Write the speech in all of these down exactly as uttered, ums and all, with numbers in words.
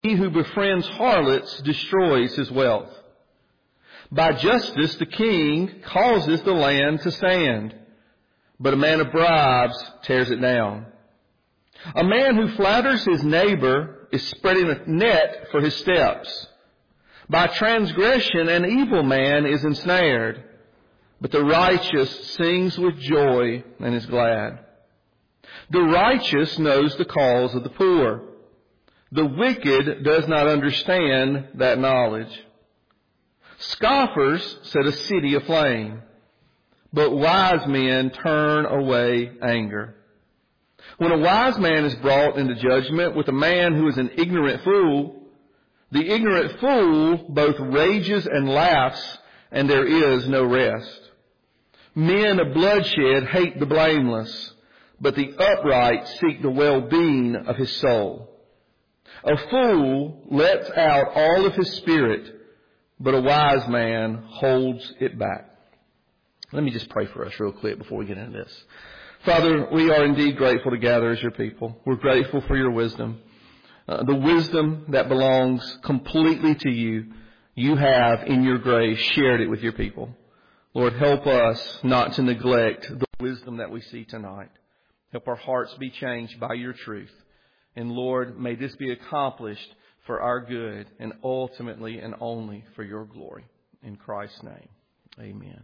He who befriends harlots destroys his wealth. By justice the king causes the land to stand, but a man of bribes tears it down. A man who flatters his neighbor is spreading a net for his steps. By transgression an evil man is ensnared, but the righteous sings with joy and is glad. The righteous knows the cause of the poor. The wicked does not understand that knowledge. Scoffers set a city aflame, but wise men turn away anger. When a wise man is brought into judgment with a man who is an ignorant fool, the ignorant fool both rages and laughs, and there is no rest. Men of bloodshed hate the blameless, but the upright seek the well-being of his soul. A fool lets out all of his spirit, but a wise man holds it back. Let me just pray for us real quick before we get into this. Father, we are indeed grateful to gather as your people. We're grateful for your wisdom. Uh, the wisdom that belongs completely to you, you have in your grace shared it with your people. Lord, help us not to neglect the wisdom that we see tonight. Help our hearts be changed by your truth. And Lord, may this be accomplished for our good and ultimately and only for your glory. In Christ's name, amen.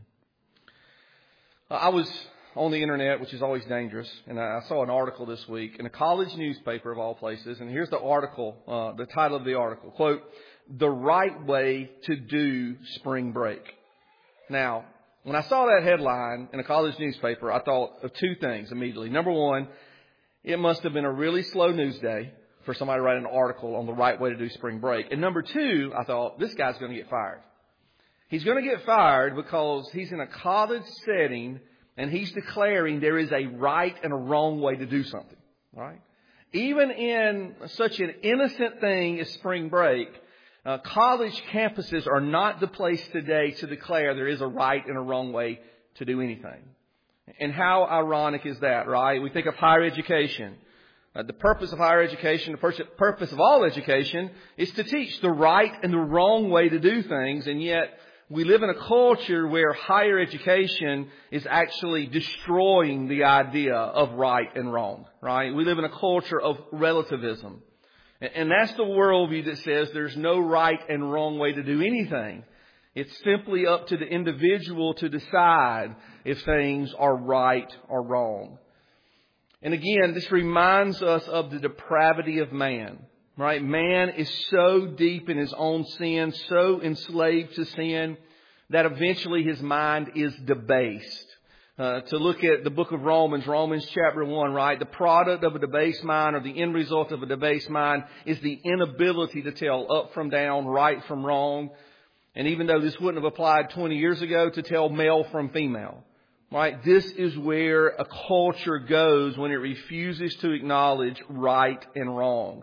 I was on the internet, which is always dangerous, and I saw an article this week in a college newspaper of all places, and here's the article, uh, the title of the article, quote, "The Right Way to Do Spring Break." Now, when I saw that headline in a college newspaper, I thought of two things immediately. Number one, it must have been a really slow news day for somebody to write an article on the right way to do spring break. And number two, I thought, this guy's going to get fired. He's going to get fired because he's in a college setting and he's declaring there is a right and a wrong way to do something, right? Even in such an innocent thing as spring break, uh, college campuses are not the place today to declare there is a right and a wrong way to do anything. And how ironic is that, right? We think of higher education. Uh, the purpose of higher education, the pur- purpose of all education is to teach the right and the wrong way to do things. And yet we live in a culture where higher education is actually destroying the idea of right and wrong, right? We live in a culture of relativism. And, and that's the worldview that says there's no right and wrong way to do anything. It's simply up to the individual to decide if things are right or wrong. And again, this reminds us of the depravity of man, right? Man is so deep in his own sin, so enslaved to sin, that eventually his mind is debased. Uh, to look at the book of Romans, Romans chapter one, right? The product of a debased mind, or the end result of a debased mind, is the inability to tell up from down, right from wrong. And even though this wouldn't have applied twenty years ago, to tell male from female. Right? This is where a culture goes when it refuses to acknowledge right and wrong.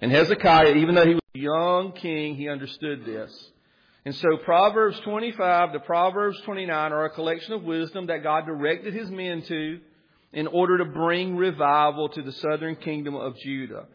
And Hezekiah, even though he was a young king, he understood this. And so Proverbs twenty-five to Proverbs twenty-nine are a collection of wisdom that God directed His men to in order to bring revival to the southern kingdom of Judah.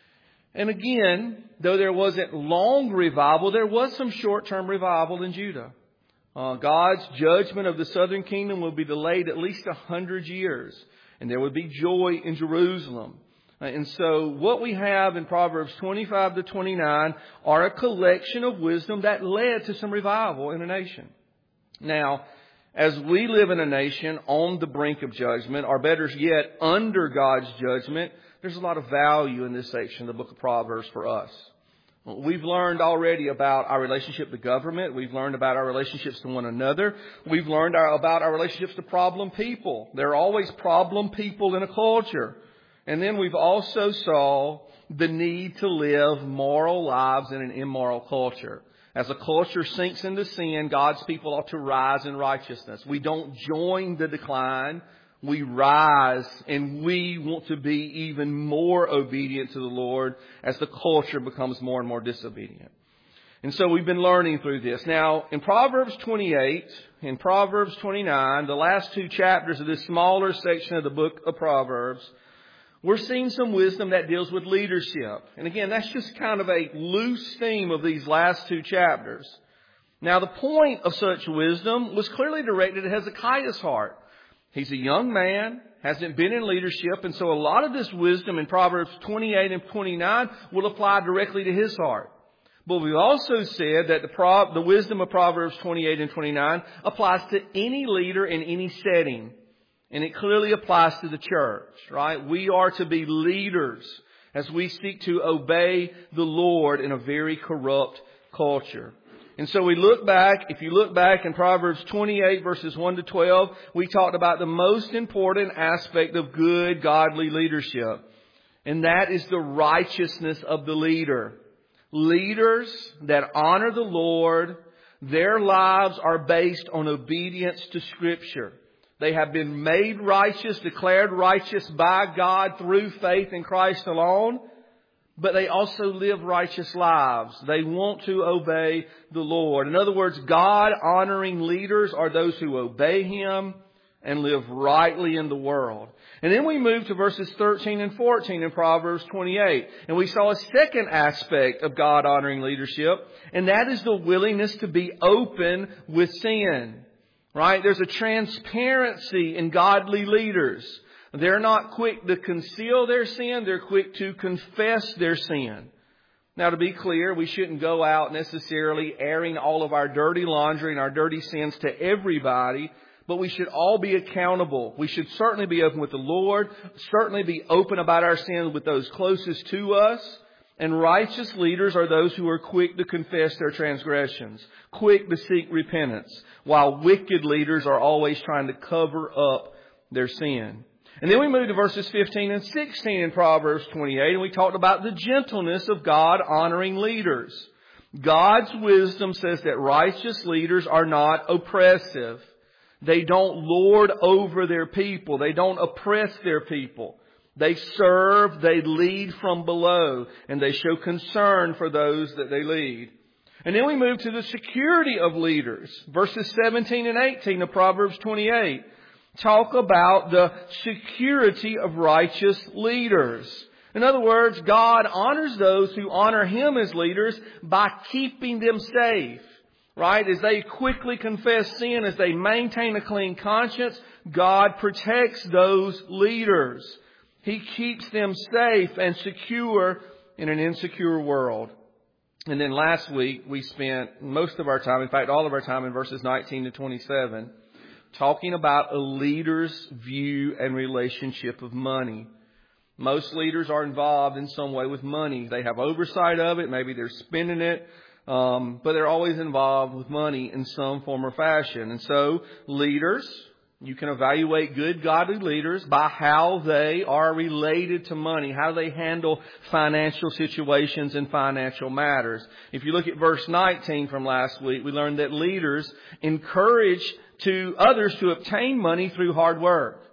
And again, though there wasn't long revival, there was some short-term revival in Judah. Uh, God's judgment of the southern kingdom will be delayed at least a hundred years. And there would be joy in Jerusalem. And so what we have in Proverbs twenty-five to twenty-nine are a collection of wisdom that led to some revival in a nation. Now, as we live in a nation on the brink of judgment, or better yet, under God's judgment, there's a lot of value in this section of the book of Proverbs for us. We've learned already about our relationship to government. We've learned about our relationships to one another. We've learned our, about our relationships to problem people. There are always problem people in a culture. And then we've also saw the need to live moral lives in an immoral culture. As a culture sinks into sin, God's people ought to rise in righteousness. We don't join the decline. We rise, and we want to be even more obedient to the Lord as the culture becomes more and more disobedient. And so we've been learning through this. Now, in Proverbs twenty-eight, in Proverbs twenty-nine, the last two chapters of this smaller section of the book of Proverbs, we're seeing some wisdom that deals with leadership. And again, that's just kind of a loose theme of these last two chapters. Now, the point of such wisdom was clearly directed at Hezekiah's heart. He's a young man, hasn't been in leadership, and so a lot of this wisdom in Proverbs twenty-eight and twenty-nine will apply directly to his heart. But we've also said that the, Pro- the wisdom of Proverbs twenty-eight and twenty-nine applies to any leader in any setting. And it clearly applies to the church, right? We are to be leaders as we seek to obey the Lord in a very corrupt culture. And so we look back, if you look back in Proverbs twenty-eight verses one to twelve, we talked about the most important aspect of good, godly leadership. And that is the righteousness of the leader. Leaders that honor the Lord, their lives are based on obedience to Scripture. They have been made righteous, declared righteous by God through faith in Christ alone. But they also live righteous lives. They want to obey the Lord. In other words, God-honoring leaders are those who obey Him and live rightly in the world. And then we move to verses thirteen and fourteen in Proverbs twenty-eight. And we saw a second aspect of God-honoring leadership. And that is the willingness to be open with sin. Right? There's a transparency in godly leaders. They're not quick to conceal their sin. They're quick to confess their sin. Now, to be clear, we shouldn't go out necessarily airing all of our dirty laundry and our dirty sins to everybody. But we should all be accountable. We should certainly be open with the Lord. Certainly be open about our sins with those closest to us. And righteous leaders are those who are quick to confess their transgressions, quick to seek repentance, while wicked leaders are always trying to cover up their sin. And then we move to verses fifteen and sixteen in Proverbs twenty-eight, and we talked about the gentleness of God-honoring leaders. God's wisdom says that righteous leaders are not oppressive. They don't lord over their people. They don't oppress their people. They serve, they lead from below, and they show concern for those that they lead. And then we move to the security of leaders. Verses seventeen and eighteen of Proverbs twenty-eight talk about the security of righteous leaders. In other words, God honors those who honor Him as leaders by keeping them safe. Right? As they quickly confess sin, as they maintain a clean conscience, God protects those leaders. He keeps them safe and secure in an insecure world. And then last week we spent most of our time, in fact all of our time in verses nineteen to twenty-seven, talking about a leader's view and relationship of money. Most leaders are involved in some way with money. They have oversight of it. Maybe they're spending it. Um, but they're always involved with money in some form or fashion. And so leaders, you can evaluate good godly leaders by how they are related to money, how they handle financial situations and financial matters. If you look at verse nineteen from last week, we learned that leaders encourage to others to obtain money through hard work.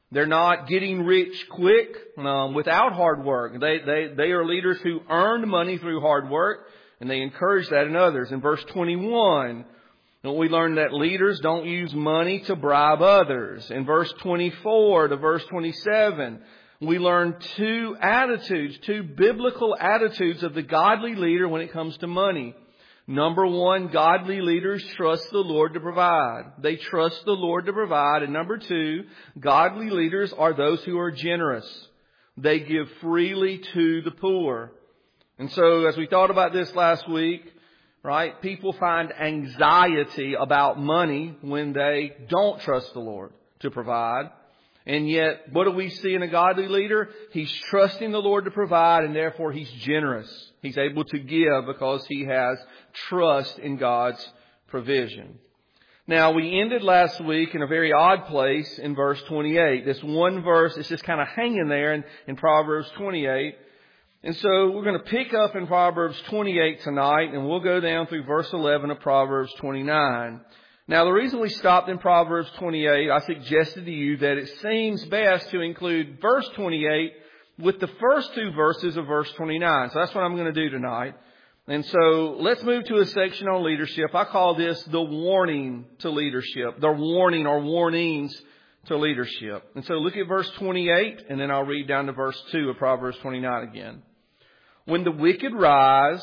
They're not getting rich quick um, without hard work. They, they, they are leaders who earned money through hard work, and they encourage that in others. In verse twenty-one, we learn that leaders don't use money to bribe others. In verse twenty-four to verse twenty-seven, we learn two attitudes, two biblical attitudes of the godly leader when it comes to money. Number one, godly leaders trust the Lord to provide. They trust the Lord to provide. And number two, godly leaders are those who are generous. They give freely to the poor. And so as we thought about this last week, right, people find anxiety about money when they don't trust the Lord to provide. And yet, what do we see in a godly leader? He's trusting the Lord to provide, and therefore he's generous. He's able to give because he has trust in God's provision. Now, we ended last week in a very odd place in verse twenty-eight. This one verse is just kind of hanging there in, in Proverbs twenty-eight. And so we're going to pick up in Proverbs twenty-eight tonight, and we'll go down through verse eleven of Proverbs twenty-nine. Now, the reason we stopped in Proverbs twenty-eight, I suggested to you that it seems best to include verse twenty-eight with the first two verses of verse twenty-nine. So that's what I'm going to do tonight. And so let's move to a section on leadership. I call this the warning to leadership, the warning or warnings to leadership. And so look at verse twenty-eight, and then I'll read down to verse two of Proverbs twenty-nine again. When the wicked rise,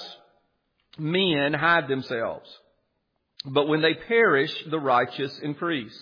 men hide themselves. But when they perish, the righteous increase.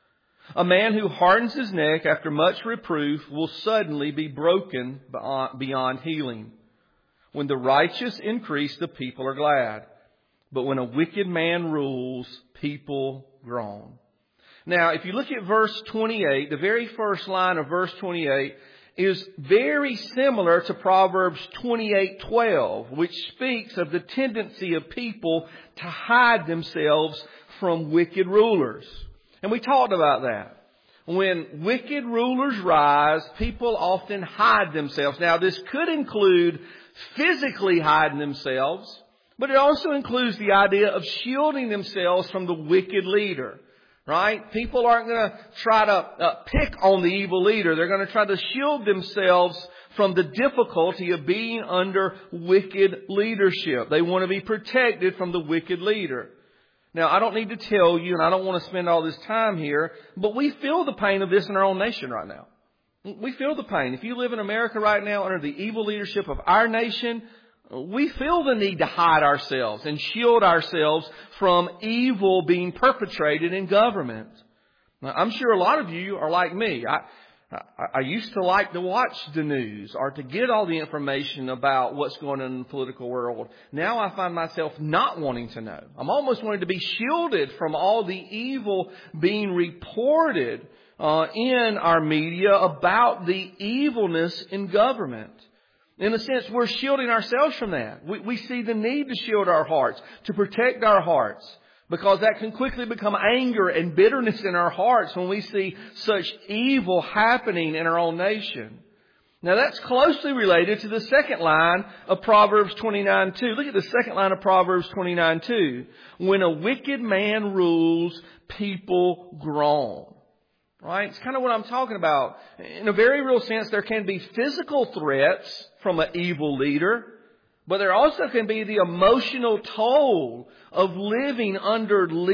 A man who hardens his neck after much reproof will suddenly be broken beyond healing. When the righteous increase, the people are glad. But when a wicked man rules, people groan. Now, if you look at verse twenty-eight, the very first line of verse twenty-eight is very similar to Proverbs twenty-eight twelve, which speaks of the tendency of people to hide themselves from wicked rulers. And we talked about that. When wicked rulers rise, people often hide themselves. Now, this could include physically hiding themselves, but it also includes the idea of shielding themselves from the wicked leader. Right? People aren't going to try to uh, pick on the evil leader. They're going to try to shield themselves from the difficulty of being under wicked leadership. They want to be protected from the wicked leader. Now, I don't need to tell you, and I don't want to spend all this time here, but we feel the pain of this in our own nation right now. We feel the pain. If you live in America right now under the evil leadership of our nation, we feel the need to hide ourselves and shield ourselves from evil being perpetrated in government. Now, I'm sure a lot of you are like me. I, I, I used to like to watch the news or to get all the information about what's going on in the political world. Now I find myself not wanting to know. I'm almost wanting to be shielded from all the evil being reported uh, in our media about the evilness in government. In a sense, we're shielding ourselves from that. We, we see the need to shield our hearts, to protect our hearts, because that can quickly become anger and bitterness in our hearts when we see such evil happening in our own nation. Now, that's closely related to the second line of Proverbs twenty-nine two. Look at the second line of Proverbs twenty-nine two. When a wicked man rules, people groan. Right? It's kind of what I'm talking about. In a very real sense, there can be physical threats from an evil leader, but there also can be the emotional toll of living under le-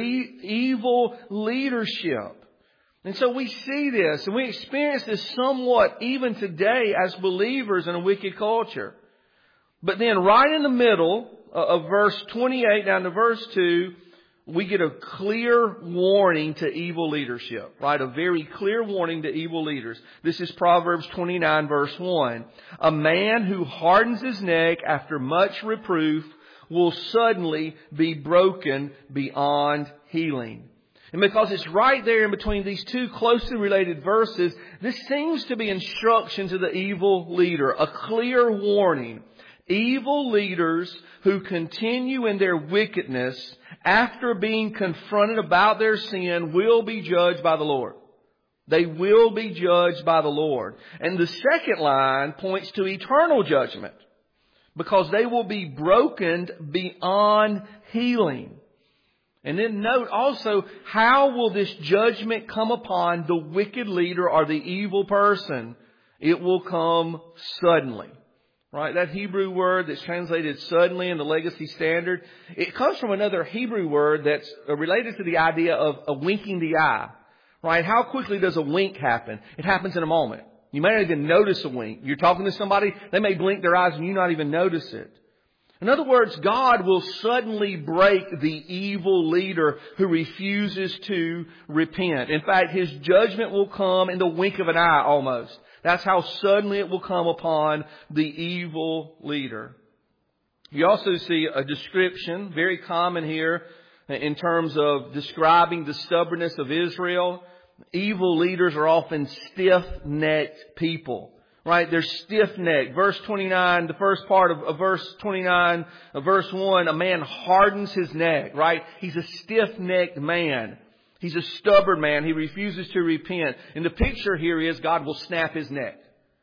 evil leadership. And so we see this, and we experience this somewhat even today as believers in a wicked culture. But then right in the middle of verse twenty-eight down to verse two, we get a clear warning to evil leadership, right? A very clear warning to evil leaders. This is Proverbs twenty-nine verse one. A man who hardens his neck after much reproof will suddenly be broken beyond healing. And because it's right there in between these two closely related verses, this seems to be instruction to the evil leader, a clear warning. Evil leaders who continue in their wickedness after being confronted about their sin will be judged by the Lord. They will be judged by the Lord. And the second line points to eternal judgment because they will be broken beyond healing. And then note also, how will this judgment come upon the wicked leader or the evil person? It will come suddenly. Right? That Hebrew word that's translated suddenly in the Legacy Standard, it comes from another Hebrew word that's related to the idea of a winking the eye. Right? How quickly does a wink happen? It happens in a moment. You may not even notice a wink. You're talking to somebody, they may blink their eyes and you not even notice it. In other words, God will suddenly break the evil leader who refuses to repent. In fact, His judgment will come in the wink of an eye almost. That's how suddenly it will come upon the evil leader. You also see a description, very common here, in terms of describing the stubbornness of Israel. Evil leaders are often stiff-necked people. Right? They're stiff-necked. Verse twenty-nine, the first part of, of verse twenty-nine, of verse one, a man hardens his neck. Right? He's a stiff-necked man. He's a stubborn man. He refuses to repent. And the picture here is God will snap his neck.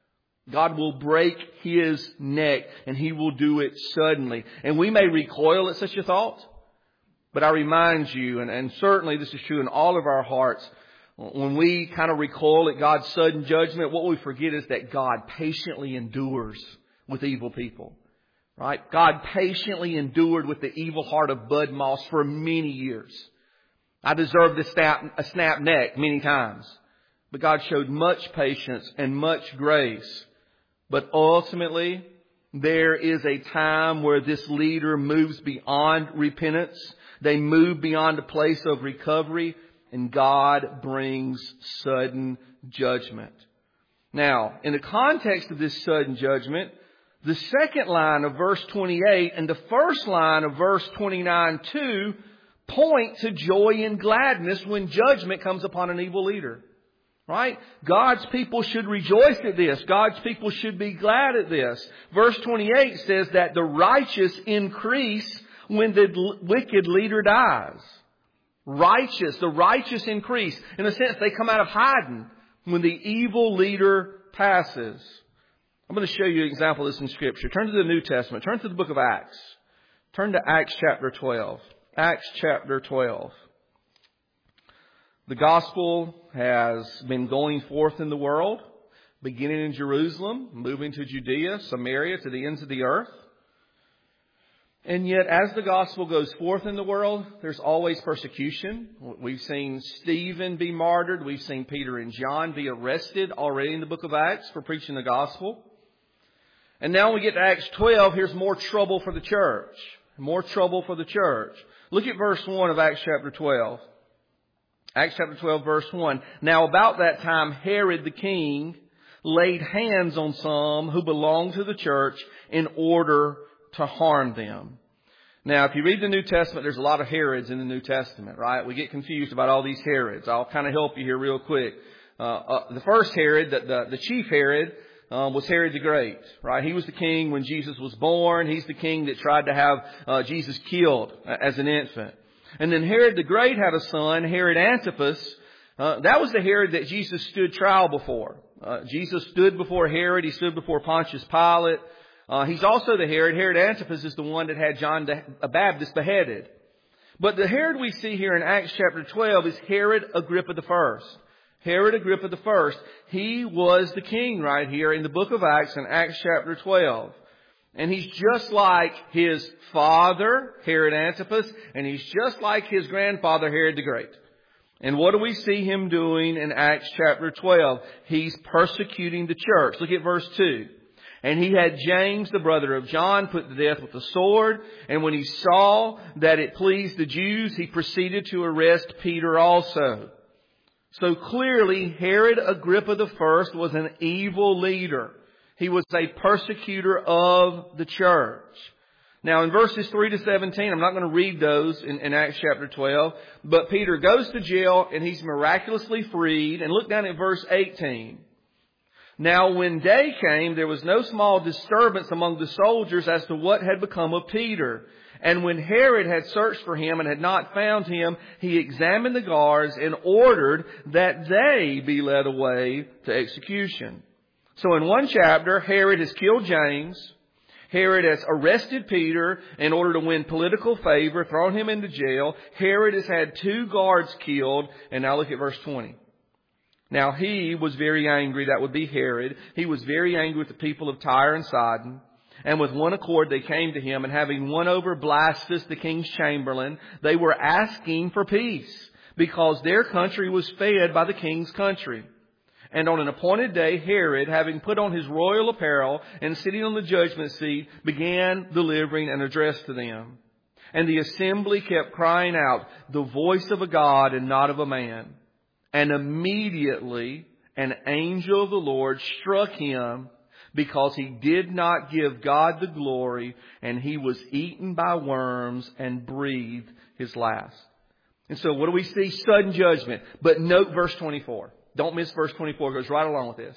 God will break his neck, and He will do it suddenly. And we may recoil at such a thought, but I remind you, and, and certainly this is true in all of our hearts, when we kind of recoil at God's sudden judgment, what we forget is that God patiently endures with evil people. Right? God patiently endured with the evil heart of Bud Moss for many years. I deserved a snap, a snap neck many times. But God showed much patience and much grace. But ultimately, there is a time where this leader moves beyond repentance. They move beyond a place of recovery. And God brings sudden judgment. Now, in the context of this sudden judgment, the second line of verse twenty-eight and the first line of verse twenty-nine too point to joy and gladness when judgment comes upon an evil leader. Right? God's people should rejoice at this. God's people should be glad at this. Verse twenty-eight says that the righteous increase when the wicked leader dies. Righteous, the righteous increase. In a sense, they come out of hiding when the evil leader passes. I'm going to show you an example of this in Scripture. Turn to the New Testament. Turn to the book of Acts. Turn to Acts chapter twelve. Acts chapter twelve. The gospel has been going forth in the world, beginning in Jerusalem, moving to Judea, Samaria, to the ends of the earth. And yet, as the gospel goes forth in the world, there's always persecution. We've seen Stephen be martyred. We've seen Peter and John be arrested already in the book of Acts for preaching the gospel. And now when we get to Acts twelve, here's more trouble for the church. More trouble for the church. Look at verse one of Acts chapter twelve. Acts chapter twelve, verse one. Now about that time, Herod the king laid hands on some who belonged to the church in order to harm them. Now, if you read the New Testament, there's a lot of Herods in the New Testament, right? We get confused about all these Herods. I'll kind of help you here real quick. Uh, uh, the first Herod, the, the, the chief Herod, um, was Herod the Great, right? He was the king when Jesus was born. He's the king that tried to have uh, Jesus killed as an infant. And then Herod the Great had a son, Herod Antipas. Uh, that was the Herod that Jesus stood trial before. Uh, Jesus stood before Herod. He stood before Pontius Pilate. Uh, he's also the Herod. Herod Antipas is the one that had John the Baptist beheaded. But the Herod we see here in Acts chapter twelve is Herod Agrippa the First. Herod Agrippa the First. He was the king right here in the book of Acts in Acts chapter twelve. And he's just like his father, Herod Antipas, and he's just like his grandfather, Herod the Great. And what do we see him doing in Acts chapter twelve? He's persecuting the church. Look at verse two. And he had James, the brother of John, put to death with a sword. And when he saw that it pleased the Jews, he proceeded to arrest Peter also. So clearly, Herod Agrippa the First was an evil leader. He was a persecutor of the church. Now, in verses three to seventeen, I'm not going to read those in, in Acts chapter twelve, but Peter goes to jail and he's miraculously freed. And look down at verse eighteen. Now, when day came, there was no small disturbance among the soldiers as to what had become of Peter. And when Herod had searched for him and had not found him, he examined the guards and ordered that they be led away to execution. So in one chapter, Herod has killed James. Herod has arrested Peter in order to win political favor, thrown him into jail. Herod has had two guards killed. And now look at verse twenty. Now he was very angry. That would be Herod. He was very angry with the people of Tyre and Sidon. And with one accord they came to him, and having won over Blastus, the king's chamberlain, they were asking for peace, because their country was fed by the king's country. And on an appointed day, Herod, having put on his royal apparel and sitting on the judgment seat, began delivering an address to them. And the assembly kept crying out, "The voice of a God and not of a man." And immediately an angel of the Lord struck him, because he did not give God the glory, and he was eaten by worms and breathed his last. And so what do we see? Sudden judgment. But note verse twenty-four. Don't miss verse twenty-four. It goes right along with this.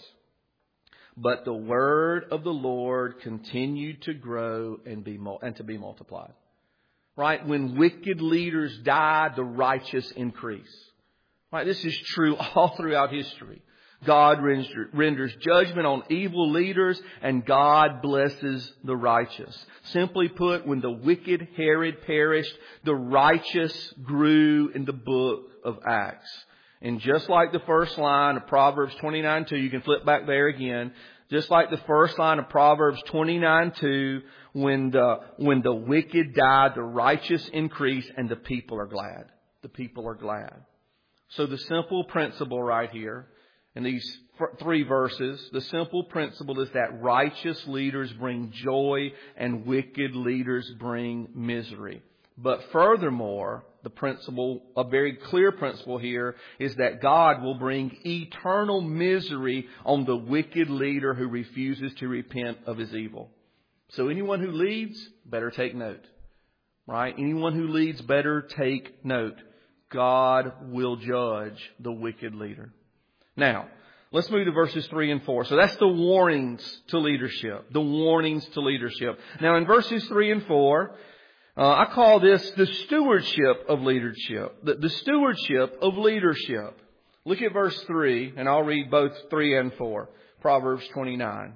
But the word of the Lord continued to grow and be and to be multiplied. Right? When wicked leaders die, the righteous increase. Right? This is true all throughout history. God renders judgment on evil leaders, and God blesses the righteous. Simply put, when the wicked Herod perished, the righteous grew in the book of Acts. And just like the first line of Proverbs twenty-nine two, you can flip back there again. Just like the first line of Proverbs twenty-nine two, when the, when the wicked die, the righteous increase, and the people are glad. The people are glad. So the simple principle right here, in these three verses, the simple principle is that righteous leaders bring joy and wicked leaders bring misery. But furthermore, the principle, a very clear principle here, is that God will bring eternal misery on the wicked leader who refuses to repent of his evil. So anyone who leads, better take note. Right? Anyone who leads, better take note. God will judge the wicked leader. Now, let's move to verses three and four. So that's the warnings to leadership. The warnings to leadership. Now in verses three and four, uh, I call this the stewardship of leadership. The, the stewardship of leadership. Look at verse three, and I'll read both three and four. Proverbs twenty-nine.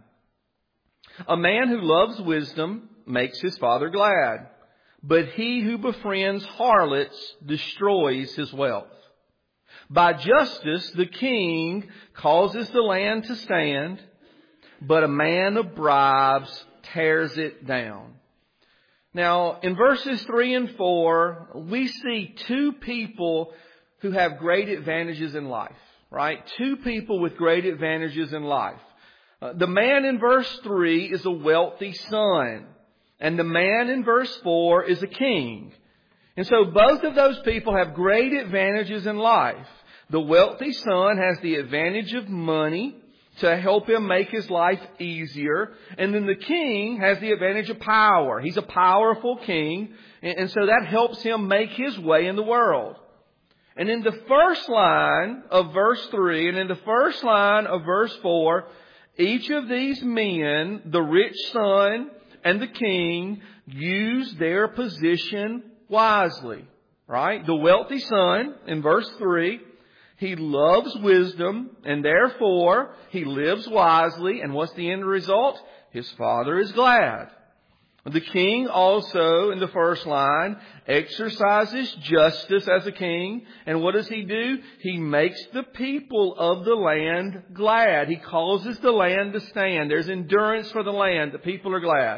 A man who loves wisdom makes his father glad, but he who befriends harlots destroys his wealth. By justice, the king causes the land to stand, but a man of bribes tears it down. Now, in verses three and four, we see two people who have great advantages in life, right? Two people with great advantages in life. Uh, the man in verse three is a wealthy son, and the man in verse four is a king. And so both of those people have great advantages in life. The wealthy son has the advantage of money to help him make his life easier. And then the king has the advantage of power. He's a powerful king. And so that helps him make his way in the world. And in the first line of verse three and in the first line of verse four, each of these men, the rich son and the king, use their position wisely. Right? The wealthy son, in verse three, he loves wisdom, and therefore he lives wisely. And what's the end result? His father is glad. The king also, in the first line, exercises justice as a king. And what does he do? He makes the people of the land glad. He causes the land to stand. There's endurance for the land. The people are glad.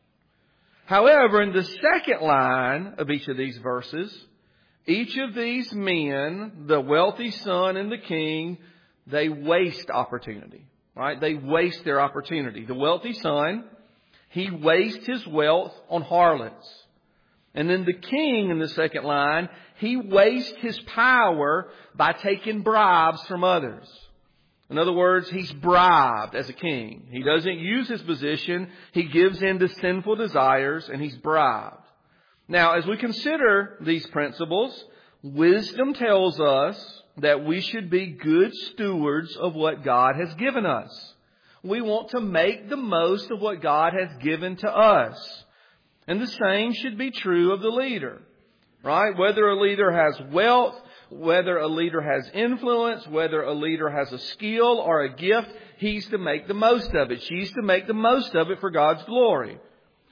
However, in the second line of each of these verses, each of these men, the wealthy son and the king, they waste opportunity. Right? They waste their opportunity. The wealthy son, he wastes his wealth on harlots. And then the king in the second line, he wastes his power by taking bribes from others. In other words, he's bribed as a king. He doesn't use his position. He gives in to sinful desires, and he's bribed. Now, as we consider these principles, wisdom tells us that we should be good stewards of what God has given us. We want to make the most of what God has given to us. And the same should be true of the leader, right? Whether a leader has wealth, whether a leader has influence, whether a leader has a skill or a gift, he's to make the most of it. She's to make the most of it for God's glory.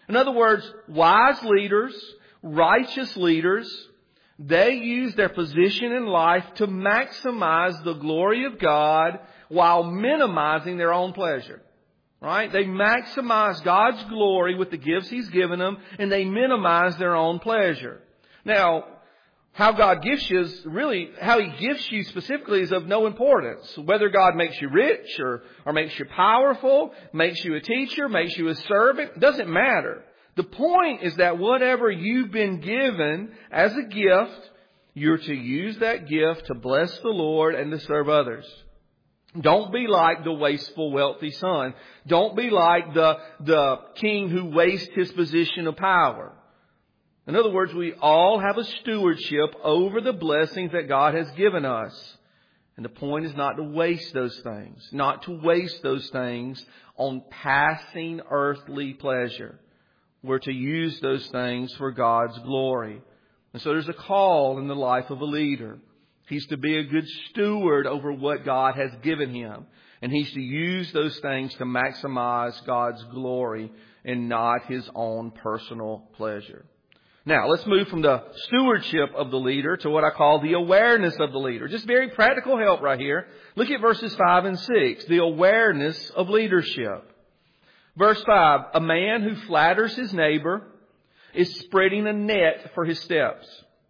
In other words, wise leaders, righteous leaders, they use their position in life to maximize the glory of God while minimizing their own pleasure. Right? They maximize God's glory with the gifts He's given them, and they minimize their own pleasure. Now, how God gifts you is really, how He gifts you specifically is of no importance. Whether God makes you rich or, or makes you powerful, makes you a teacher, makes you a servant, doesn't matter. The point is that whatever you've been given as a gift, you're to use that gift to bless the Lord and to serve others. Don't be like the wasteful, wealthy son. Don't be like the, the king who wastes his position of power. In other words, we all have a stewardship over the blessings that God has given us. And the point is not to waste those things. Not to waste those things on passing earthly pleasure. We're to use those things for God's glory. And so there's a call in the life of a leader. He's to be a good steward over what God has given him. And he's to use those things to maximize God's glory and not his own personal pleasure. Now, let's move from the stewardship of the leader to what I call the awareness of the leader. Just very practical help right here. Look at verses five and six. The awareness of leadership. Verse five, a man who flatters his neighbor is spreading a net for his steps.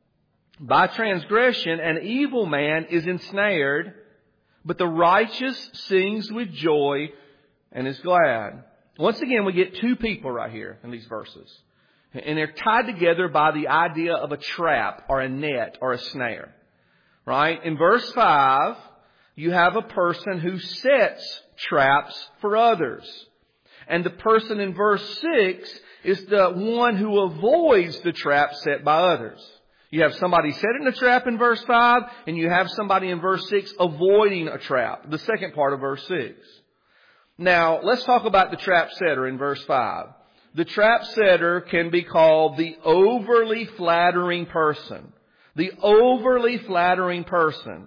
By transgression, an evil man is ensnared, but the righteous sings with joy and is glad. Once again, we get two people right here in these verses. And they're tied together by the idea of a trap or a net or a snare. Right? In verse five, you have a person who sets traps for others. And the person in verse six is the one who avoids the trap set by others. You have somebody setting a trap in verse five, and you have somebody in verse six avoiding a trap. The second part of verse six. Now, let's talk about the trap setter in verse five. The trap setter can be called the overly flattering person. The overly flattering person.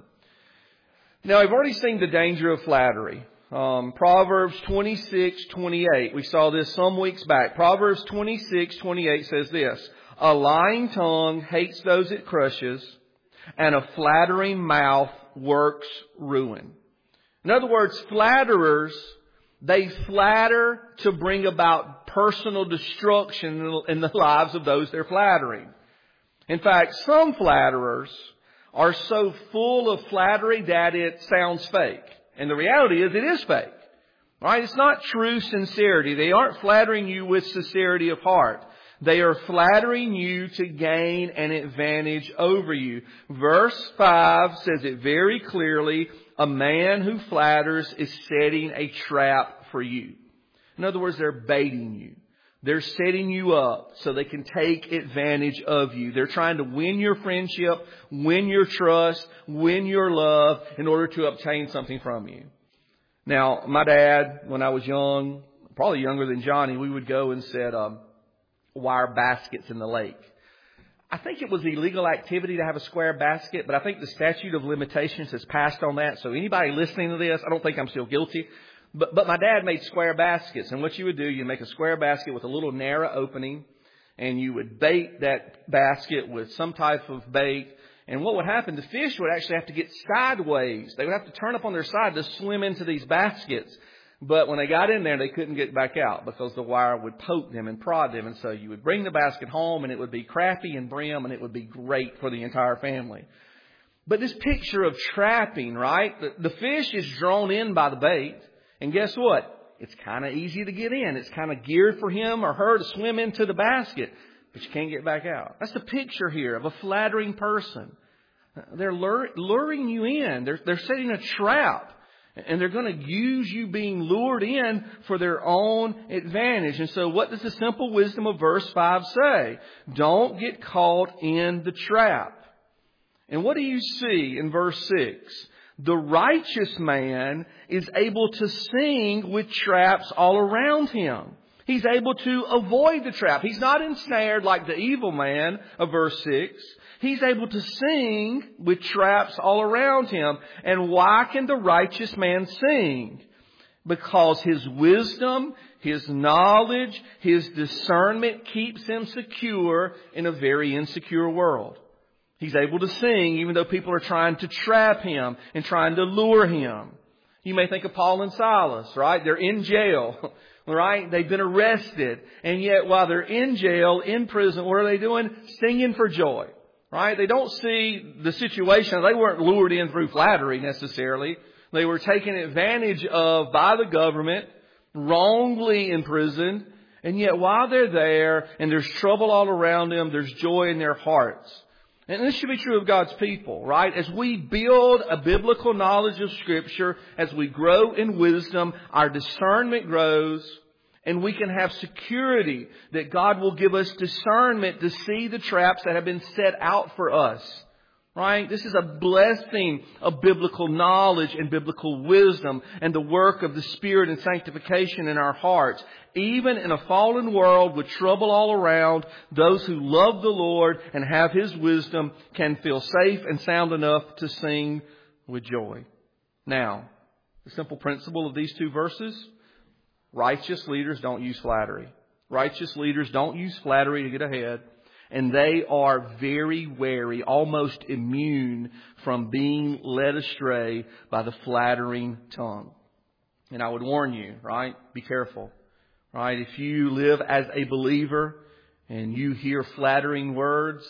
Now, I've already seen the danger of flattery. Um, Proverbs twenty-six twenty-eight. We saw this some weeks back. Proverbs twenty-six twenty-eight says this. A lying tongue hates those it crushes, and a flattering mouth works ruin. In other words, flatterers, they flatter to bring about personal destruction in the lives of those they're flattering. In fact, some flatterers are so full of flattery that it sounds fake. And the reality is it is fake. Right? It's not true sincerity. They aren't flattering you with sincerity of heart. They are flattering you to gain an advantage over you. Verse five says it very clearly. A man who flatters is setting a trap for you. In other words, they're baiting you. They're setting you up so they can take advantage of you. They're trying to win your friendship, win your trust, win your love in order to obtain something from you. Now, my dad, when I was young, probably younger than Johnny, we would go and set um, wire baskets in the lake. I think it was illegal activity to have a square basket, but I think the statute of limitations has passed on that. So anybody listening to this, I don't think I'm still guilty. But, but my dad made square baskets. And what you would do, you make a square basket with a little narrow opening, and you would bait that basket with some type of bait. And what would happen, the fish would actually have to get sideways. They would have to turn up on their side to swim into these baskets. But when they got in there, they couldn't get back out because the wire would poke them and prod them. And so you would bring the basket home, and it would be crappie and brim, and it would be great for the entire family. But this picture of trapping, right? The, the fish is drawn in by the bait. And guess what? It's kind of easy to get in. It's kind of geared for him or her to swim into the basket. But you can't get back out. That's the picture here of a flattering person. They're lure, luring you in. They're, they're setting a trap. And they're going to use you being lured in for their own advantage. And so what does the simple wisdom of verse five say? Don't get caught in the trap. And what do you see in verse six? The righteous man is able to sing with traps all around him. He's able to avoid the trap. He's not ensnared like the evil man of verse six. He's able to sing with traps all around him. And why can the righteous man sing? because His wisdom, His knowledge, His discernment keeps him secure in a very insecure world. He's able to sing even though people are trying to trap him and trying to lure him. You may think of Paul and Silas, right? They're in jail, right? They've been arrested. And yet while they're in jail, in prison, what are they doing? Singing for joy, right? They don't see the situation. They weren't lured in through flattery necessarily. They were taken advantage of by the government, wrongly imprisoned. And yet while they're there and there's trouble all around them, there's joy in their hearts. And this should be true of God's people, right? As we build a biblical knowledge of Scripture, as we grow in wisdom, our discernment grows, and we can have security that God will give us discernment to see the traps that have been set out for us, right? This is a blessing of biblical knowledge and biblical wisdom and the work of the Spirit and sanctification in our hearts. Even in a fallen world with trouble all around, those who love the Lord and have His wisdom can feel safe and sound enough to sing with joy. Now, the simple principle of these two verses, righteous leaders don't use flattery. Righteous leaders don't use flattery to get ahead. And they are very wary, almost immune from being led astray by the flattering tongue. And I would warn you, right? Be careful. Right? If you live as a believer and you hear flattering words,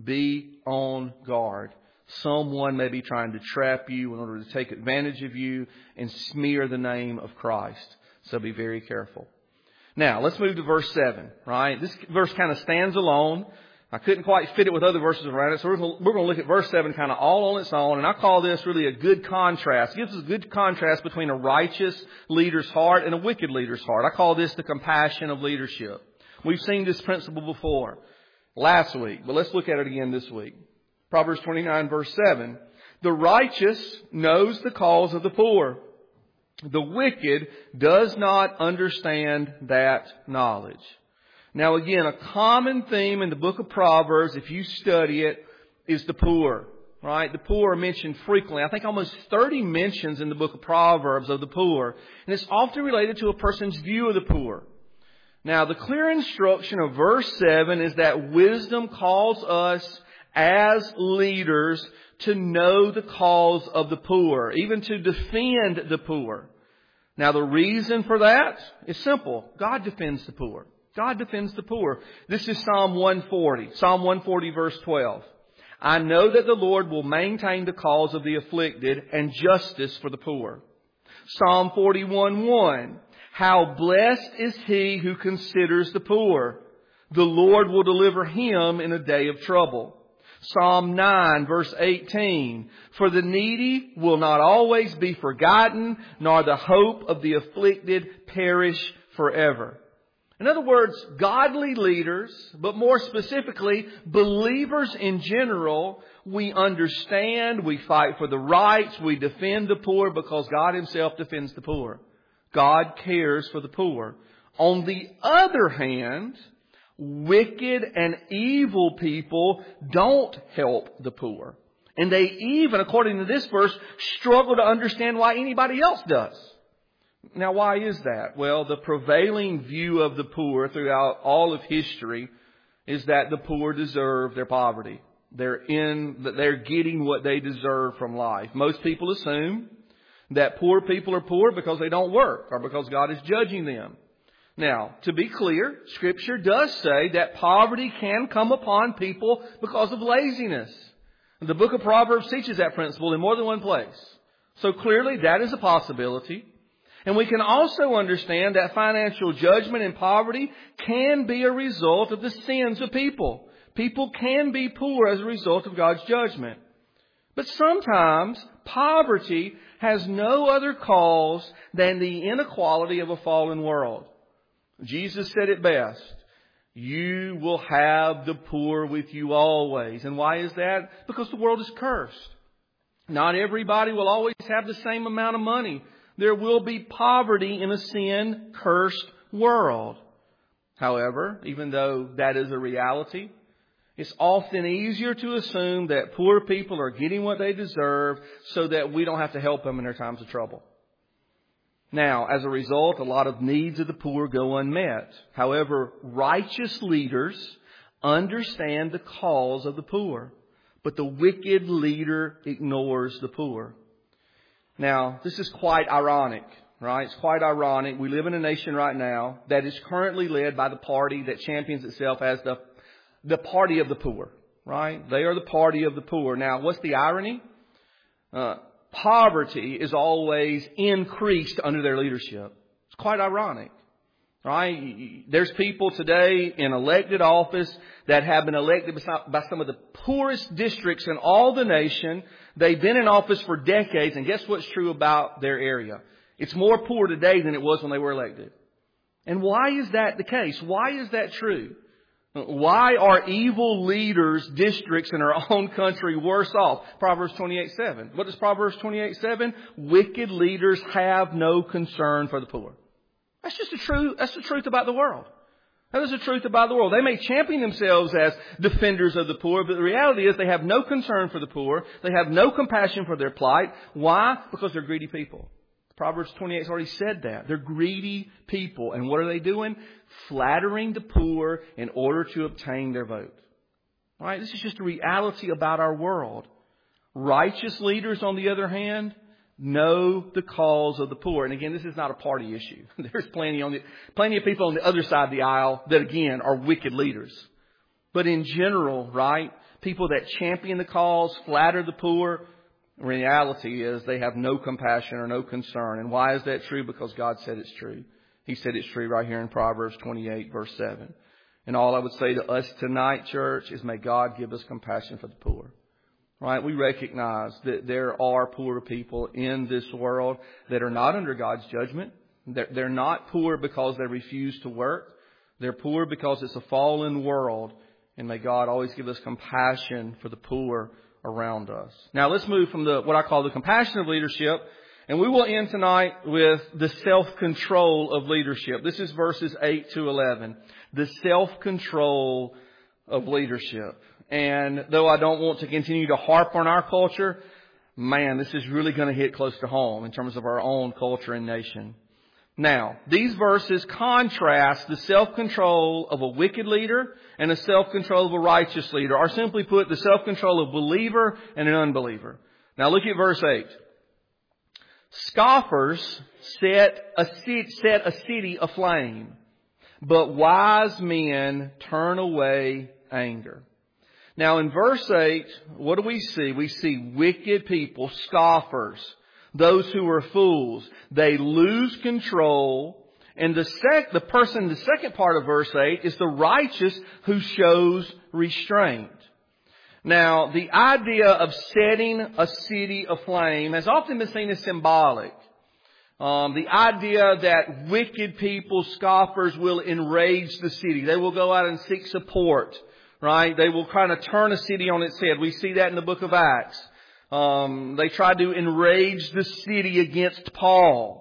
be on guard. Someone may be trying to trap you in order to take advantage of you and smear the name of Christ. So be very careful. Now, let's move to verse seven, right? This verse kind of stands alone. I couldn't quite fit it with other verses around it, so we're going to look at verse seven kind of all on its own. And I call this really a good contrast. It gives us a good contrast between a righteous leader's heart and a wicked leader's heart. I call this the compassion of leadership. We've seen this principle before last week, but let's look at it again this week. Proverbs twenty-nine, verse seven. The righteous knows the cause of the poor. The wicked does not understand that knowledge. Now again, a common theme in the book of Proverbs, if you study it, is the poor, right? The poor are mentioned frequently. I think almost thirty mentions in the book of Proverbs of the poor. And it's often related to a person's view of the poor. Now, the clear instruction of verse seven is that wisdom calls us as leaders to know the cause of the poor, even to defend the poor. Now, the reason for that is simple. God defends the poor. God defends the poor. This is Psalm one forty. Psalm one forty verse twelve. I know that the Lord will maintain the cause of the afflicted and justice for the poor. Psalm forty-one one. How blessed is he who considers the poor. The Lord will deliver him in a day of trouble. Psalm nine verse eighteen. For the needy will not always be forgotten, nor the hope of the afflicted perish forever. In other words, godly leaders, but more specifically, believers in general, we understand, we fight for the rights, we defend the poor because God Himself defends the poor. God cares for the poor. On the other hand, wicked and evil people don't help the poor. And they even, according to this verse, struggle to understand why anybody else does. Now, why is that? Well, the prevailing view of the poor throughout all of history is that the poor deserve their poverty. They're in, that they're getting what they deserve from life. Most people assume that poor people are poor because they don't work or because God is judging them. Now, to be clear, Scripture does say that poverty can come upon people because of laziness. The book of Proverbs teaches that principle in more than one place. So clearly that is a possibility. And we can also understand that financial judgment and poverty can be a result of the sins of people. People can be poor as a result of God's judgment. But sometimes poverty has no other cause than the inequality of a fallen world. Jesus said it best. You will have the poor with you always. And why is that? Because the world is cursed. Not everybody will always have the same amount of money. There will be poverty in a sin-cursed world. However, even though that is a reality, it's often easier to assume that poor people are getting what they deserve so that we don't have to help them in their times of trouble. Now, as a result, a lot of needs of the poor go unmet. However, righteous leaders understand the cause of the poor, but the wicked leader ignores the poor. Now, this is quite ironic, right? It's quite ironic. We live in a nation right now that is currently led by the party that champions itself as the, the party of the poor, right? They are the party of the poor. Now, what's the irony? Uh, Poverty is always increased under their leadership. It's quite ironic, right? There's people today in elected office that have been elected by some of the poorest districts in all the nation. They've been in office for decades, and guess what's true about their area? It's more poor today than it was when they were elected. And why is that the case? Why is that true? Why are evil leaders' districts in our own country worse off? Proverbs twenty-eight seven. What does Proverbs twenty-eight seven? Wicked leaders have no concern for the poor. That's just the truth. That's the truth about the world. That is the truth about the world. They may champion themselves as defenders of the poor, but the reality is they have no concern for the poor. They have no compassion for their plight. Why? Because they're greedy people. Proverbs twenty-eight has already said that. They're greedy people. And what are they doing? Flattering the poor in order to obtain their vote. All right? This is just a reality about our world. Righteous leaders, on the other hand, know the cause of the poor. And again, this is not a party issue. There's plenty on the, plenty of people on the other side of the aisle that, again, are wicked leaders. But in general, right, people that champion the cause, flatter the poor, reality is they have no compassion or no concern. And why is that true? Because God said it's true. He said it's true right here in Proverbs twenty-eight, verse seven. And all I would say to us tonight, church, is may God give us compassion for the poor. Right? We recognize that there are poor people in this world that are not under God's judgment. They're, they're not poor because they refuse to work. They're poor because it's a fallen world. And may God always give us compassion for the poor around us. Now let's move from the what I call the compassion of leadership, and we will end tonight with the self-control of leadership. This is verses eight to eleven. The self-control of leadership. And though I don't want to continue to harp on our culture, man, this is really going to hit close to home in terms of our own culture and nation. Now, these verses contrast the self-control of a wicked leader and the self-control of a righteous leader, or simply put, the self-control of a believer and an unbeliever. Now look at verse eight. Scoffers set a city, set a city aflame, but wise men turn away anger. Now in verse eight, what do we see? We see wicked people, scoffers, those who are fools. They lose control. And the sec, the person in the second part of verse eight is the righteous who shows restraint. Now, the idea of setting a city aflame has often been seen as symbolic. Um, the idea that wicked people, scoffers, will enrage the city. They will go out and seek support, right? They will kind of turn a city on its head. We see that in the book of Acts. Um, they tried to enrage the city against Paul.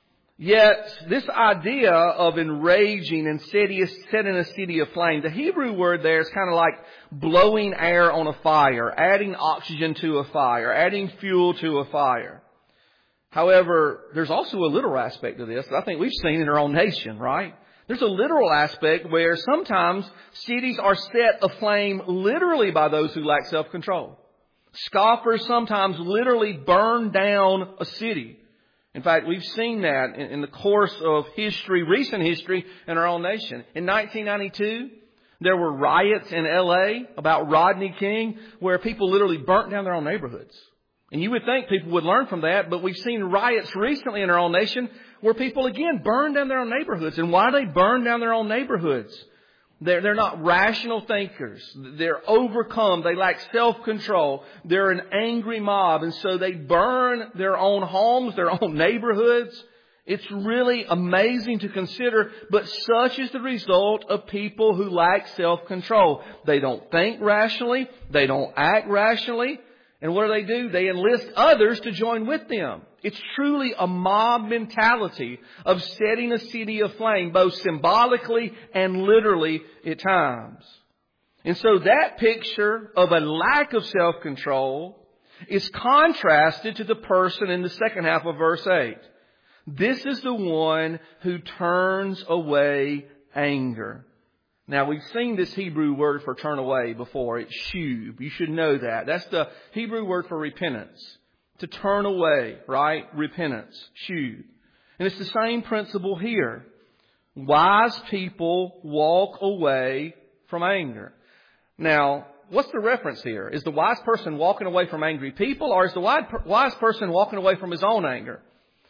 Yet, this idea of enraging and setting a city aflame, the Hebrew word there is kind of like blowing air on a fire, adding oxygen to a fire, adding fuel to a fire. However, there's also a literal aspect to this that I think we've seen in our own nation, right? There's a literal aspect where sometimes cities are set aflame literally by those who lack self-control. Scoffers sometimes literally burn down a city. In fact, we've seen that in, in the course of history, recent history in our own nation. In nineteen ninety-two, there were riots in L A about Rodney King where people literally burnt down their own neighborhoods. And you would think people would learn from that, but we've seen riots recently in our own nation where people again burn down their own neighborhoods. And why do they burn down their own neighborhoods? They're, they're not rational thinkers. They're overcome. They lack self-control. They're an angry mob. And so they burn their own homes, their own neighborhoods. It's really amazing to consider, but such is the result of people who lack self-control. They don't think rationally. They don't act rationally. And what do they do? They enlist others to join with them. It's truly a mob mentality of setting a city aflame, both symbolically and literally at times. And so that picture of a lack of self-control is contrasted to the person in the second half of verse eight. This is the one who turns away anger. Now, we've seen this Hebrew word for turn away before. It's shub. You should know that. That's the Hebrew word for repentance. To turn away, right? Repentance. Shub. And it's the same principle here. Wise people walk away from anger. Now, what's the reference here? Is the wise person walking away from angry people, or is the wise person walking away from his own anger?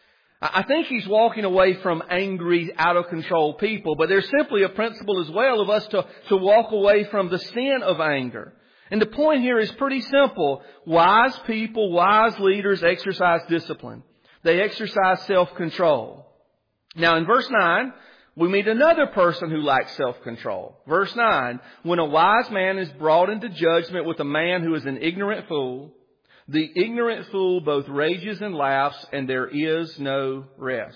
I think he's walking away from angry, out of control people, but there's simply a principle as well of us to, to walk away from the sin of anger. And the point here is pretty simple. Wise people, wise leaders exercise discipline. They exercise self-control. Now in verse nine, we meet another person who lacks self-control. Verse nine, when a wise man is brought into judgment with a man who is an ignorant fool, the ignorant fool both rages and laughs, and there is no rest.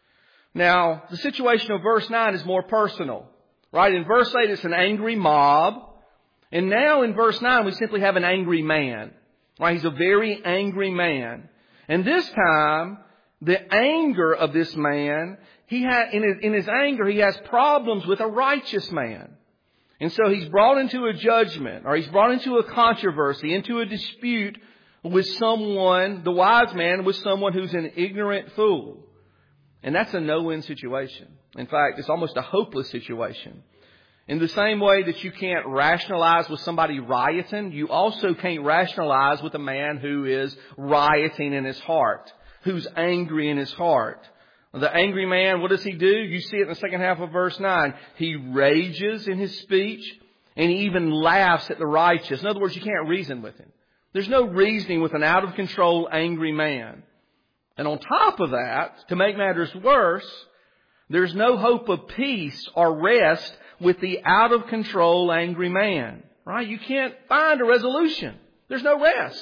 Now, the situation of verse nine is more personal. Right? In verse eight, it's an angry mob. And now in verse nine, we simply have an angry man. Right? He's a very angry man. And this time, the anger of this man, he had, in his, in his anger, he has problems with a righteous man. And so he's brought into a judgment, or he's brought into a controversy, into a dispute with someone, the wise man, with someone who's an ignorant fool. And that's a no-win situation. In fact, it's almost a hopeless situation. In the same way that you can't rationalize with somebody rioting, you also can't rationalize with a man who is rioting in his heart, who's angry in his heart. The angry man, what does he do? You see it in the second half of verse nine. He rages in his speech, and he even laughs at the righteous. In other words, you can't reason with him. There's no reasoning with an out-of-control, angry man. And on top of that, to make matters worse, there's no hope of peace or rest with the out-of-control, angry man. Right? You can't find a resolution. There's no rest.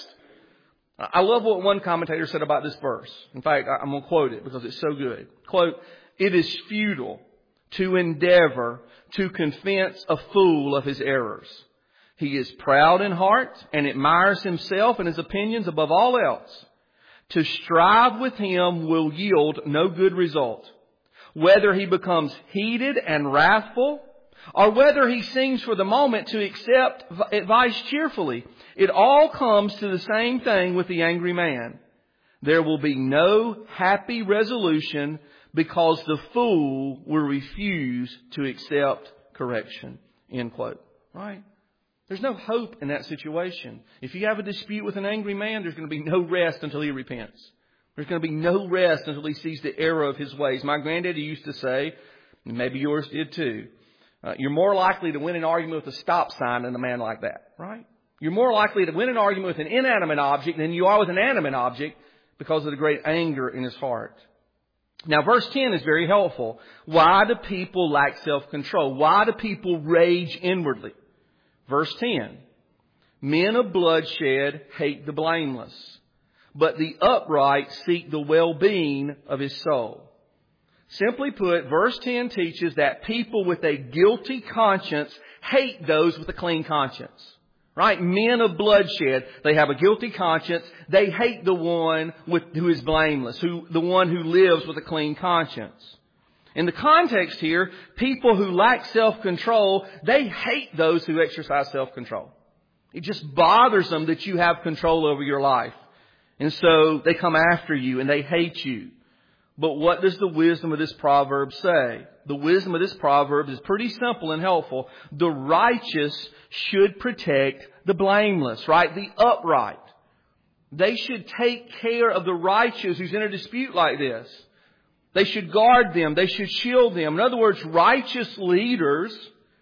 I love what one commentator said about this verse. In fact, I'm going to quote it because it's so good. Quote, "It is futile to endeavor to convince a fool of his errors. He is proud in heart and admires himself and his opinions above all else. To strive with him will yield no good result. Whether he becomes heated and wrathful, or whether he seems for the moment to accept advice cheerfully, it all comes to the same thing with the angry man. There will be no happy resolution because the fool will refuse to accept correction." End quote. Right? There's no hope in that situation. If you have a dispute with an angry man, there's going to be no rest until he repents. There's going to be no rest until he sees the error of his ways. My granddaddy used to say, and maybe yours did too, uh, you're more likely to win an argument with a stop sign than a man like that. Right? You're more likely to win an argument with an inanimate object than you are with an animate object because of the great anger in his heart. Now, verse ten is very helpful. Why do people lack self-control? Why do people rage inwardly? Verse ten, "Men of bloodshed hate the blameless, but the upright seek the well-being of his soul." Simply put, verse ten teaches that people with a guilty conscience hate those with a clean conscience. Right? Men of bloodshed, they have a guilty conscience. They hate the one with, who is blameless, who, the one who lives with a clean conscience. In the context here, people who lack self-control, they hate those who exercise self-control. It just bothers them that you have control over your life. And so they come after you and they hate you. But what does the wisdom of this proverb say? The wisdom of this proverb is pretty simple and helpful. The righteous should protect the blameless, right? The upright. They should take care of the righteous who's in a dispute like this. They should guard them. They should shield them. In other words, righteous leaders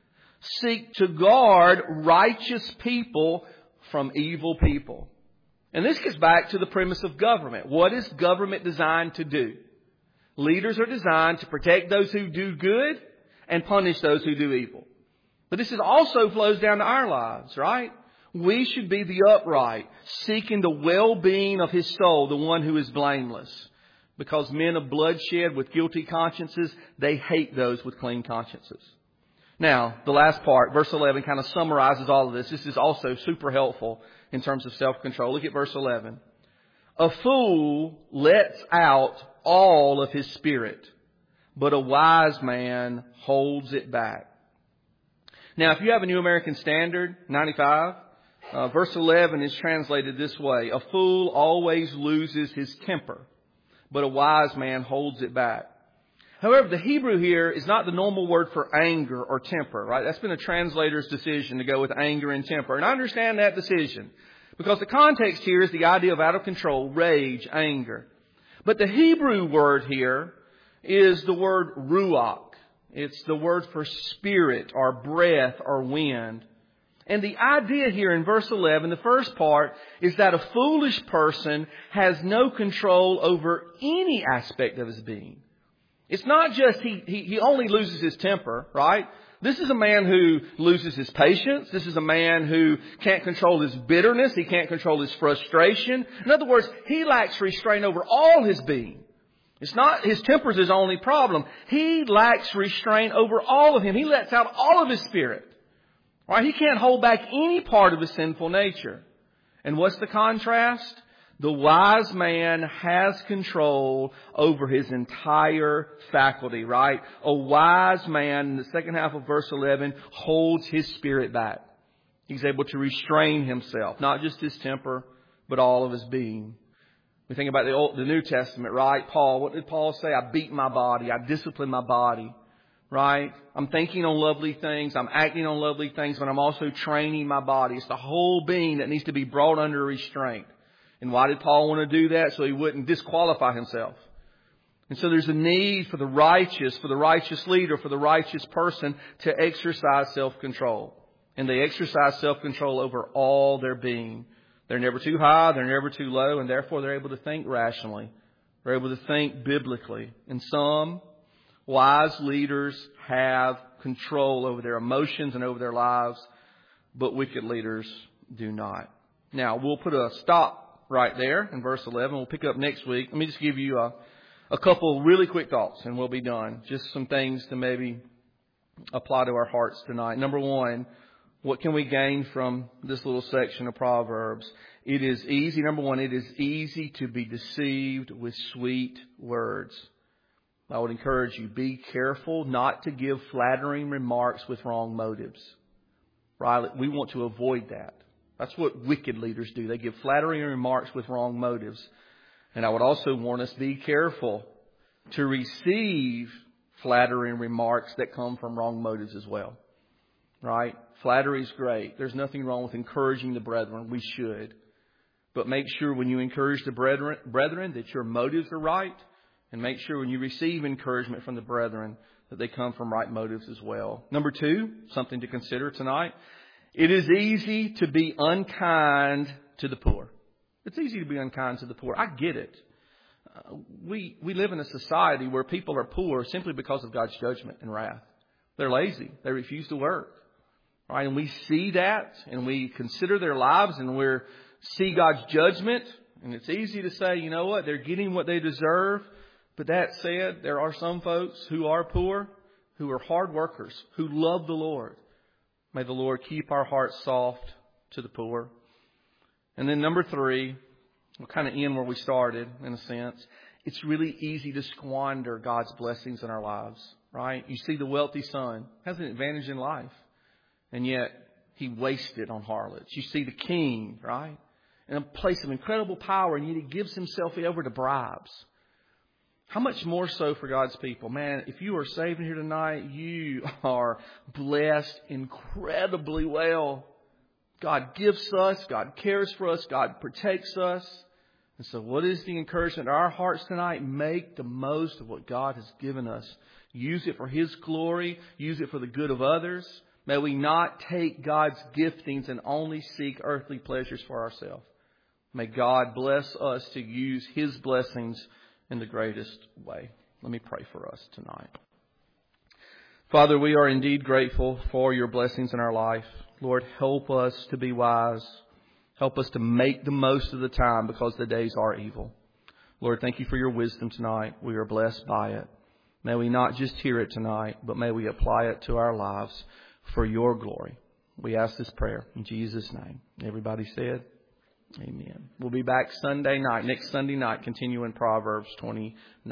seek to guard righteous people from evil people. And this gets back to the premise of government. What is government designed to do? Leaders are designed to protect those who do good and punish those who do evil. But this is also flows down to our lives, right? We should be the upright, seeking the well-being of his soul, the one who is blameless. Because men of bloodshed with guilty consciences, they hate those with clean consciences. Now, the last part, verse eleven, kind of summarizes all of this. This is also super helpful in terms of self-control. Look at verse eleven. "A fool lets out all of his spirit, but a wise man holds it back. Now, if you have a New American Standard, ninety-five, uh, verse eleven is translated this way. A fool always loses his temper, but a wise man holds it back. However, the Hebrew here is not the normal word for anger or temper, right? That's been a translator's decision to go with anger and temper. And I understand that decision because the context here is the idea of out of control, rage, anger. But the Hebrew word here is the word ruach. It's the word for spirit or breath or wind. And the idea here in verse eleven, the first part, is that a foolish person has no control over any aspect of his being. It's not just he, he, he only loses his temper, right? This is a man who loses his patience. This is a man who can't control his bitterness. He can't control his frustration. In other words, he lacks restraint over all his being. It's not his temper's his only problem. He lacks restraint over all of him. He lets out all of his spirit. Right? He can't hold back any part of his sinful nature. And what's the contrast? The wise man has control over his entire faculty, right? A wise man, in the second half of verse eleven, holds his spirit back. He's able to restrain himself, not just his temper, but all of his being. We think about the Old, the New Testament, right? Paul, what did Paul say? I beat my body. I discipline my body, right? I'm thinking on lovely things. I'm acting on lovely things, but I'm also training my body. It's the whole being that needs to be brought under restraint. And why did Paul want to do that? So he wouldn't disqualify himself. And so there's a need for the righteous, for the righteous leader, for the righteous person to exercise self-control. And they exercise self-control over all their being. They're never too high, they're never too low, and therefore they're able to think rationally. They're able to think biblically. And some wise leaders have control over their emotions and over their lives, but wicked leaders do not. Now, we'll put a stop right there in verse eleven. We'll pick up next week. Let me just give you a, a couple really quick thoughts and we'll be done. Just some things to maybe apply to our hearts tonight. Number one, what can we gain from this little section of Proverbs? It is easy. Number one, it is easy to be deceived with sweet words. I would encourage you, be careful not to give flattering remarks with wrong motives. Right? We want to avoid that. That's what wicked leaders do. They give flattering remarks with wrong motives. And I would also warn us, be careful to receive flattering remarks that come from wrong motives as well. Right? Flattery is great. There's nothing wrong with encouraging the brethren. We should. But make sure when you encourage the brethren, brethren that your motives are right. And make sure when you receive encouragement from the brethren that they come from right motives as well. Number two, something to consider tonight. It is easy to be unkind to the poor. It's easy to be unkind to the poor. I get it. Uh, we we live in a society where people are poor simply because of God's judgment and wrath. They're lazy. They refuse to work. Right? And we see that and we consider their lives and we see God's judgment. And it's easy to say, you know what, they're getting what they deserve. But that said, there are some folks who are poor, who are hard workers, who love the Lord. May the Lord keep our hearts soft to the poor. And then number three, we'll kind of end where we started in a sense. It's really easy to squander God's blessings in our lives, right? You see the wealthy son has an advantage in life, and yet he wasted on harlots. You see the king, right? In a place of incredible power, and yet he gives himself over to bribes. How much more so for God's people? Man, if you are saved here tonight, you are blessed incredibly well. God gives us. God cares for us. God protects us. And so what is the encouragement in our hearts tonight? Make the most of what God has given us. Use it for His glory. Use it for the good of others. May we not take God's giftings and only seek earthly pleasures for ourselves. May God bless us to use His blessings in the greatest way. Let me pray for us tonight. Father, we are indeed grateful for your blessings in our life. Lord, help us to be wise. Help us to make the most of the time because the days are evil. Lord, thank you for your wisdom tonight. We are blessed by it. May we not just hear it tonight, but may we apply it to our lives for your glory. We ask this prayer in Jesus' name. Everybody said, amen. We'll be back Sunday night, next Sunday night, continuing Proverbs twenty-nine.